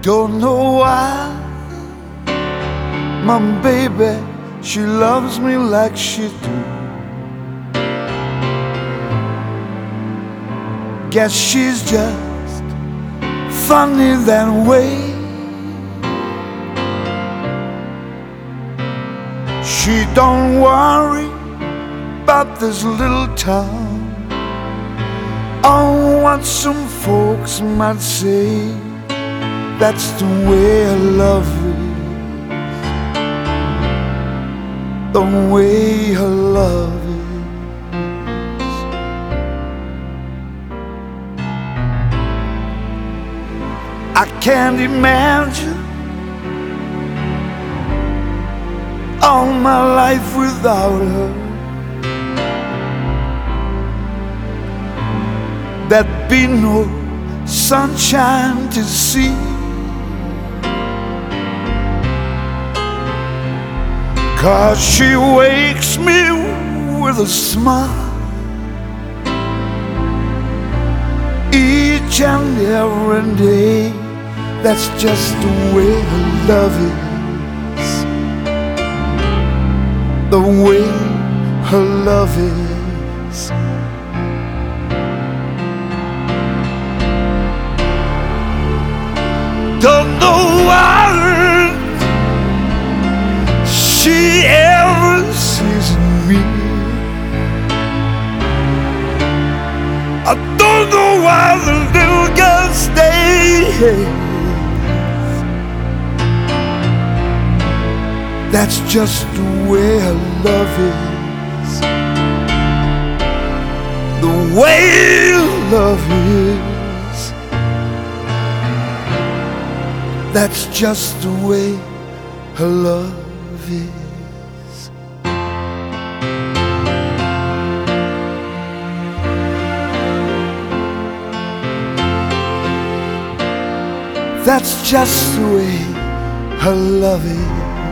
Don't know why my baby, she loves me like she do. Guess she's just funny that way. She don't worry about this little town, oh, what some folks might say. That's the way I love is, the way I love is. I can't imagine all my life without her. There'd be no sunshine to see, 'cause she wakes me with a smile each and every day. That's just the way her love is, the way her love is. Don't know why she ever sees me. I don't know why the little girl stays. That's just the way her love is, the way love is. That's just the way her love is. That's just the way her love is.